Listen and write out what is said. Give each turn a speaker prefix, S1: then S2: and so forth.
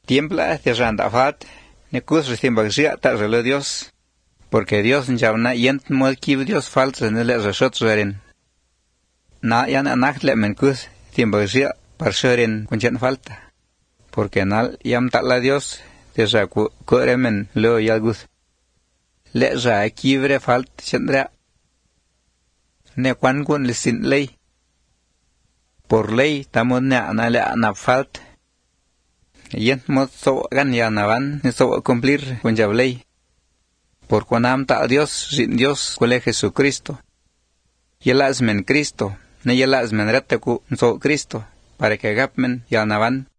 S1: Tiembla de randafat, ne cus recién bagria ta relo Dios, porque Dios njavna yent mod kib Dios falso ne le reshot rerin. Na yan anak le men cus tien bagria par sherin kunchen falta, porque nal yam ta la Dios de ra ku remen lo yalgus. Le ra kibre falt chendra. Ne kwan kun le sin ley. Por ley tamo ne anale ana falt. Yent mod so gan ya navan ne so cumplir con jab ley. Por cuanam ta Dios rin Dios kule Jesucristo. Yelas men Cristo, ne yelas men rete ku so Cristo, para que gapmen ya navan.